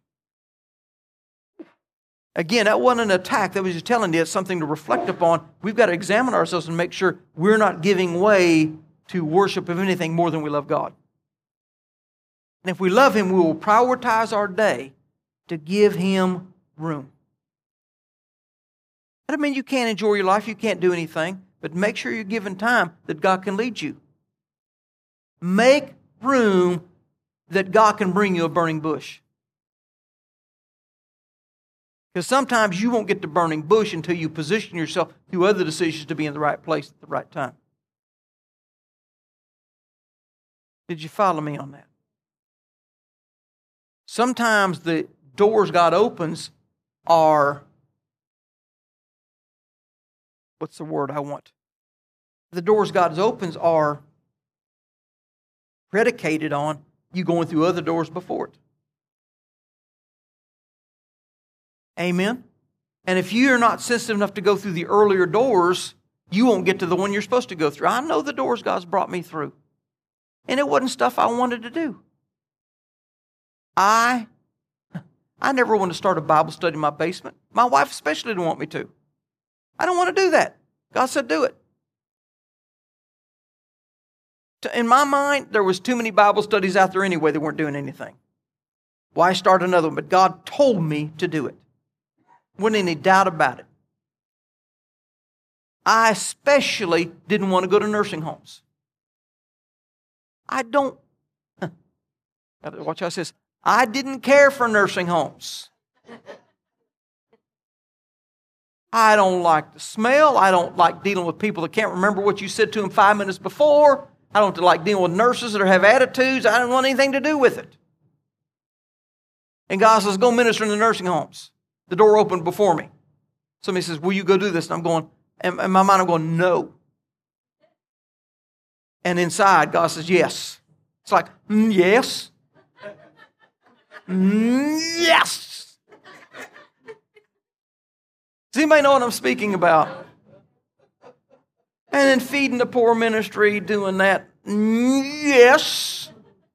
Again, that wasn't an attack. That was just telling you it's something to reflect upon. We've got to examine ourselves and make sure we're not giving way to worship of anything more than we love God. And if we love Him, we will prioritize our day to give Him room. That doesn't mean you can't enjoy your life, you can't do anything, but make sure you're giving time that God can lead you. Make room that God can bring you a burning bush. Because sometimes you won't get the burning bush until you position yourself through other decisions to be in the right place at the right time. Did you follow me on that? Sometimes the doors God opens are, what's the word I want? The doors God opens are predicated on you going through other doors before it. Amen? And if you're not sensitive enough to go through the earlier doors, you won't get to the one you're supposed to go through. I know the doors God's brought me through. And it wasn't stuff I wanted to do. I never wanted to start a Bible study in my basement. My wife especially didn't want me to. I don't want to do that. God said do it. In my mind, there was too many Bible studies out there anyway that weren't doing anything. Why start another one? But God told me to do it. Wasn't any doubt about it. I especially didn't want to go to nursing homes. I don't, watch how it says, I didn't care for nursing homes. I don't like the smell. I don't like dealing with people that can't remember what you said to them 5 minutes before. I don't like dealing with nurses that have attitudes. I don't want anything to do with it. And God says, go minister in the nursing homes. The door opened before me. Somebody says, will you go do this? And I'm going, in my mind, I'm going, no. And inside, God says, yes. It's like, yes. Yes. Does anybody know what I'm speaking about? And then feeding the poor ministry, doing that. Yes.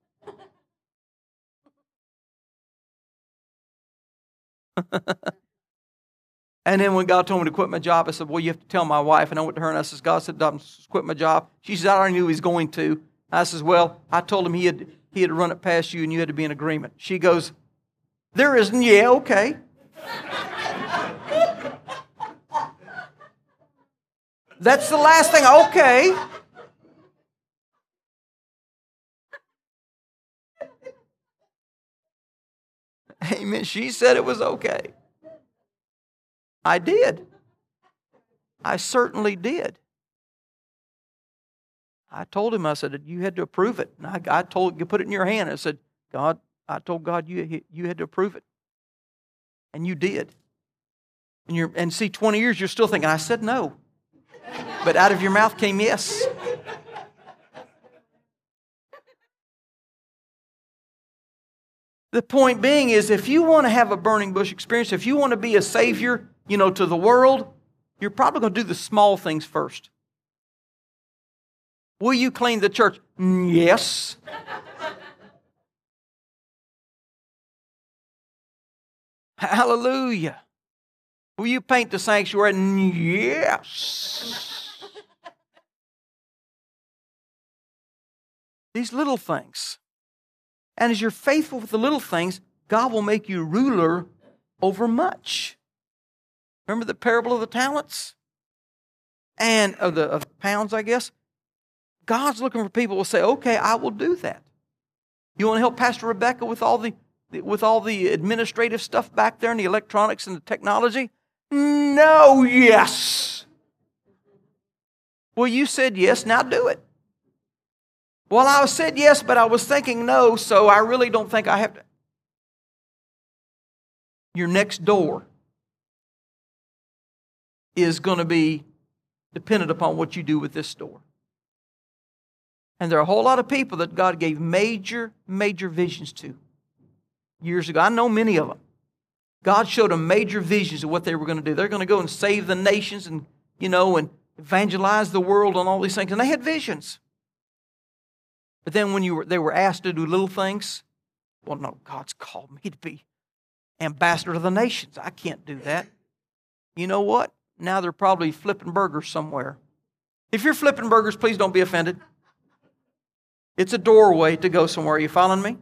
And then when God told me to quit my job, I said, well, you have to tell my wife. And I went to her and I said, God said, I'm quit my job. She said, I already knew he was going to. I says, well, I told him he had run it past you and you had to be in agreement. She goes, there isn't. Yeah, okay. That's the last thing. Okay. Amen. She said it was okay. I did. I certainly did. I told him, I said, you had to approve it. And I told you, put it in your hand. I said, God, I told God you had to approve it. And you did. And see, 20 years, you're still thinking, I said no. But out of your mouth came yes. The point being is, if you want to have a burning bush experience, if you want to be a savior, to the world, you're probably going to do the small things first. Will you clean the church? Yes. Hallelujah. Will you paint the sanctuary? Yes. These little things. And as you're faithful with the little things, God will make you ruler over much. Remember the parable of the talents? And of the pounds, I guess? God's looking for people who will say, okay, I will do that. You want to help Pastor Rebecca with all the administrative stuff back there and the electronics and the technology? No, yes. Well, you said yes, now do it. Well, I said yes, but I was thinking no, so I really don't think I have to. Your next door is going to be dependent upon what you do with this door. And there are a whole lot of people that God gave major, major visions to years ago. I know many of them. God showed them major visions of what they were going to do. They're going to go and save the nations and, and evangelize the world and all these things. And they had visions. But then when they were asked to do little things, well, no, God's called me to be ambassador to the nations. I can't do that. You know what? Now they're probably flipping burgers somewhere. If you're flipping burgers, please don't be offended. It's a doorway to go somewhere. Are you following me?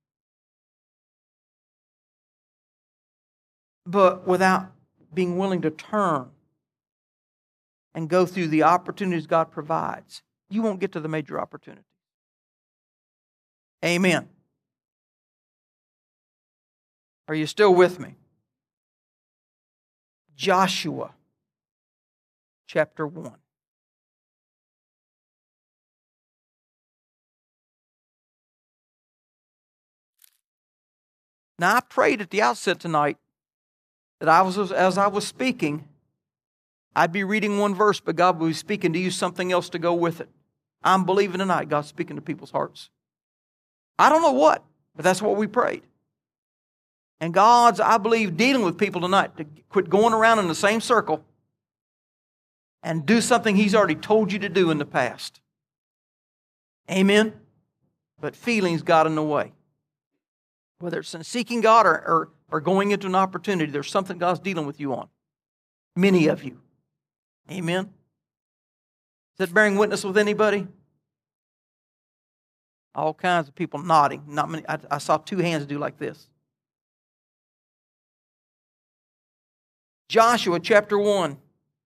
But without being willing to turn and go through the opportunities God provides, you won't get to the major opportunities. Amen. Are you still with me? Joshua, chapter 1. Now, I prayed at the outset tonight that as I was speaking, I'd be reading one verse, but God would be speaking to you something else to go with it. I'm believing tonight God's speaking to people's hearts. I don't know what, but that's what we prayed. And God's, I believe, dealing with people tonight to quit going around in the same circle and do something He's already told you to do in the past. Amen? But feelings got in the way. Whether it's in seeking God or going into an opportunity, there's something God's dealing with you on. Many of you. Amen? Is that bearing witness with anybody? All kinds of people nodding. Not many. I saw two hands do like this. Joshua chapter 1,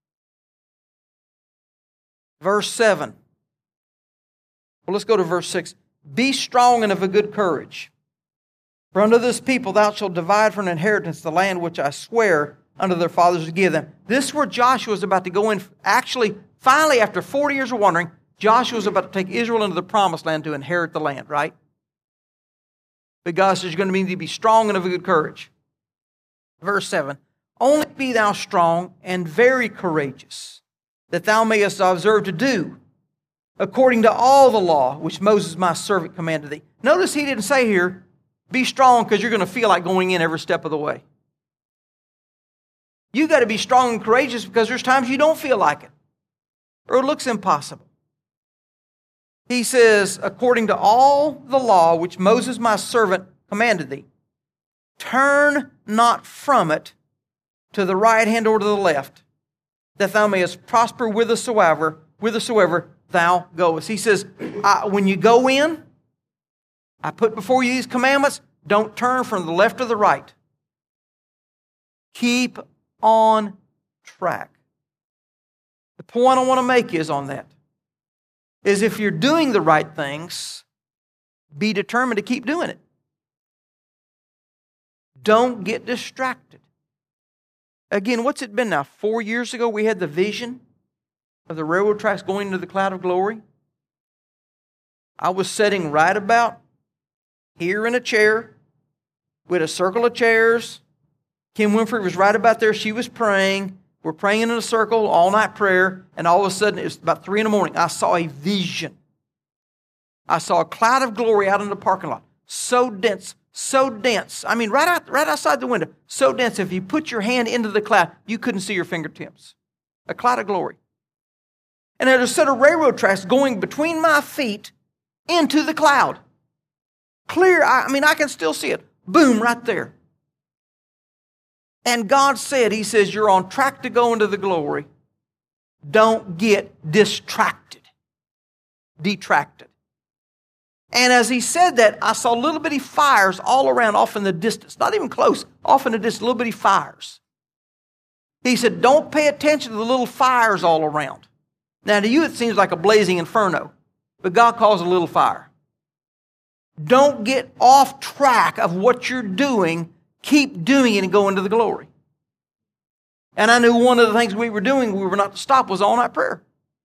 verse 7. Well, let's go to verse 6. Be strong and of a good courage. For unto this people thou shalt divide for an inheritance the land which I swear unto their fathers to give them. This is where Joshua is about to go in. Actually, finally, after 40 years of wandering, Joshua is about to take Israel into the promised land to inherit the land, right? But God says you're going to need to be strong and of a good courage. Verse 7. Only be thou strong and very courageous, that thou mayest observe to do according to all the law which Moses my servant commanded thee. Notice he didn't say here, be strong because you're going to feel like going in every step of the way. You got to be strong and courageous because there's times you don't feel like it, or it looks impossible. He says, according to all the law which Moses my servant commanded thee, turn not from it to the right hand or to the left, that thou mayest prosper whithersoever thou goest. He says, when you go in, I put before you these commandments, don't turn from the left or the right. Keep on track. The point I want to make is on that, is if you're doing the right things, be determined to keep doing it. Don't get distracted. Again, what's it been now? 4 years ago we had the vision of the railroad tracks going into the cloud of glory. I was sitting right about here in a chair with a circle of chairs. Kim Winfrey was right about there. She was praying. We're praying in a circle, all-night prayer, and all of a sudden, it was about 3 in the morning. I saw a vision. I saw a cloud of glory out in the parking lot. So dense, so dense. I mean, right outside the window. So dense, if you put your hand into the cloud, you couldn't see your fingertips. A cloud of glory. And there's a set of railroad tracks going between my feet into the cloud. Clear, I can still see it. Boom, right there. And God said, He says, you're on track to go into the glory. Don't get distracted. Detracted. And as He said that, I saw little bitty fires all around, off in the distance. Not even close, off in the distance, little bitty fires. He said, don't pay attention to the little fires all around. Now to you it seems like a blazing inferno, but God calls it a little fire. Don't get off track of what you're doing. Keep doing it and go into the glory. And I knew one of the things we were doing, we were not to stop, was all-night prayer.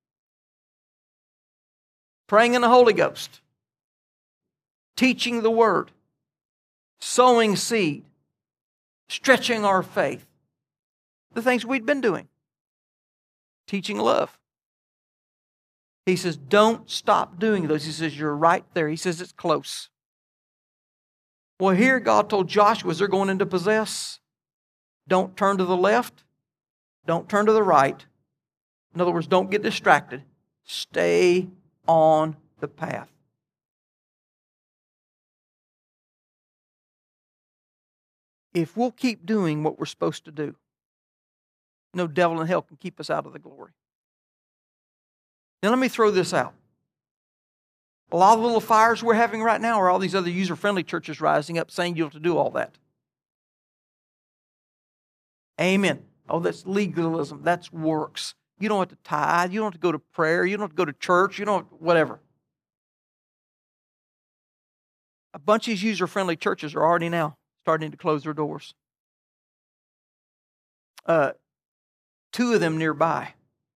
Praying in the Holy Ghost. Teaching the Word. Sowing seed. Stretching our faith. The things we'd been doing. Teaching love. He says, don't stop doing those. He says, you're right there. He says, it's close. Well, here God told Joshua as they're going in to possess, don't turn to the left. Don't turn to the right. In other words, don't get distracted. Stay on the path. If we'll keep doing what we're supposed to do, no devil in hell can keep us out of the glory. Now let me throw this out. A lot of the little fires we're having right now are all these other user-friendly churches rising up saying you have to do all that. Amen. Oh, that's legalism. That's works. You don't have to tithe. You don't have to go to prayer. You don't have to go to church. You don't have to, whatever. A bunch of these user-friendly churches are already now starting to close their doors. Two of them nearby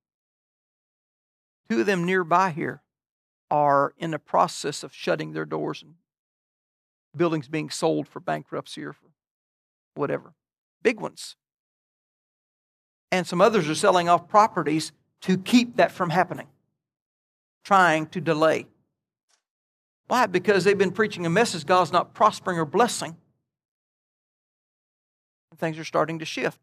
here are in the process of shutting their doors and buildings being sold for bankruptcy or for whatever. Big ones. And some others are selling off properties to keep that from happening. Trying to delay. Why? Because they've been preaching a message God's not prospering or blessing. And things are starting to shift.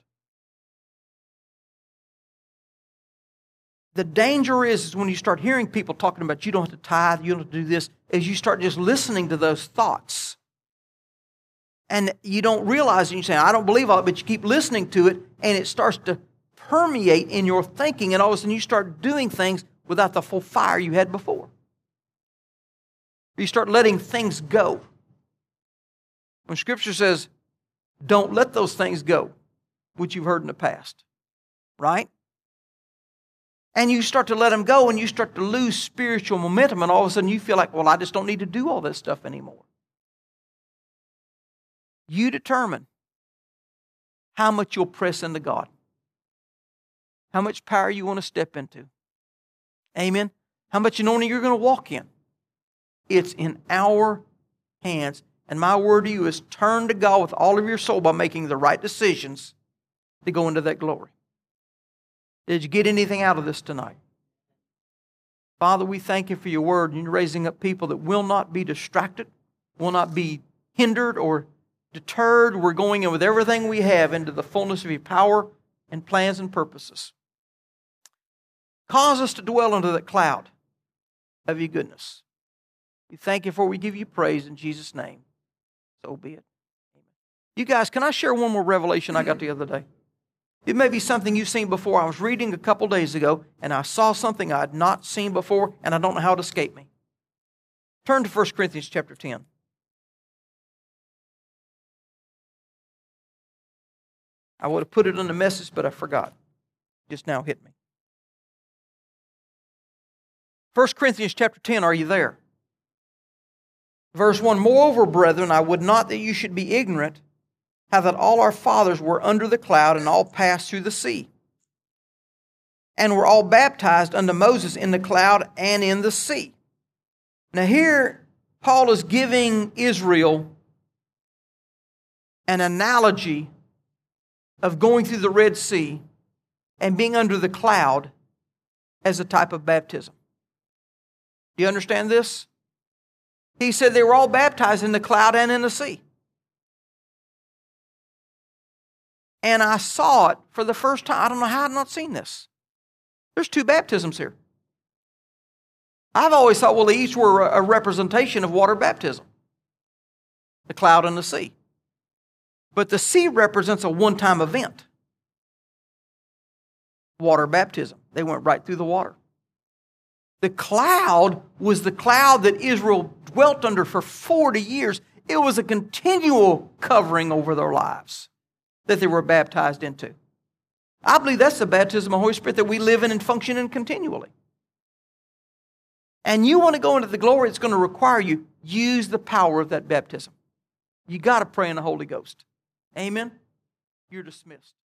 The danger is when you start hearing people talking about you don't have to tithe, you don't have to do this, is you start just listening to those thoughts. And you don't realize, and you say, I don't believe all it, but you keep listening to it, and it starts to permeate in your thinking, and all of a sudden you start doing things without the full fire you had before. You start letting things go. When Scripture says, don't let those things go, which you've heard in the past. Right? And you start to let them go, and you start to lose spiritual momentum, and all of a sudden you feel like, well, I just don't need to do all this stuff anymore. You determine how much you'll press into God. How much power you want to step into. Amen? How much anointing you're going to walk in. It's in our hands. And my word to you is turn to God with all of your soul by making the right decisions to go into that glory. Did you get anything out of this tonight? Father, we thank you for your word, and you're raising up people that will not be distracted, will not be hindered or deterred. We're going in with everything we have into the fullness of your power and plans and purposes. Cause us to dwell under that cloud of your goodness. We thank you for it. We give you praise in Jesus' name. So be it. Amen. You guys, can I share one more revelation I got the other day? It may be something you've seen before. I was reading a couple days ago, and I saw something I had not seen before, and I don't know how it escaped me. Turn to 1 Corinthians chapter 10. I would have put it in the message, but I forgot. Just now hit me. 1 Corinthians chapter 10, are you there? Verse 1, moreover, brethren, I would not that you should be ignorant how that all our fathers were under the cloud and all passed through the sea, and were all baptized unto Moses in the cloud and in the sea. Now here, Paul is giving Israel an analogy of going through the Red Sea and being under the cloud as a type of baptism. Do you understand this? He said they were all baptized in the cloud and in the sea. And I saw it for the first time. I don't know how I've not seen this. There's two baptisms here. I've always thought, well, they each were a representation of water baptism. The cloud and the sea. But the sea represents a one-time event. Water baptism. They went right through the water. The cloud was the cloud that Israel dwelt under for 40 years. It was a continual covering over their lives that they were baptized into. I believe that's the baptism of the Holy Spirit that we live in and function in continually. And you want to go into the glory, it's going to require you use the power of that baptism. You got to pray in the Holy Ghost. Amen? You're dismissed.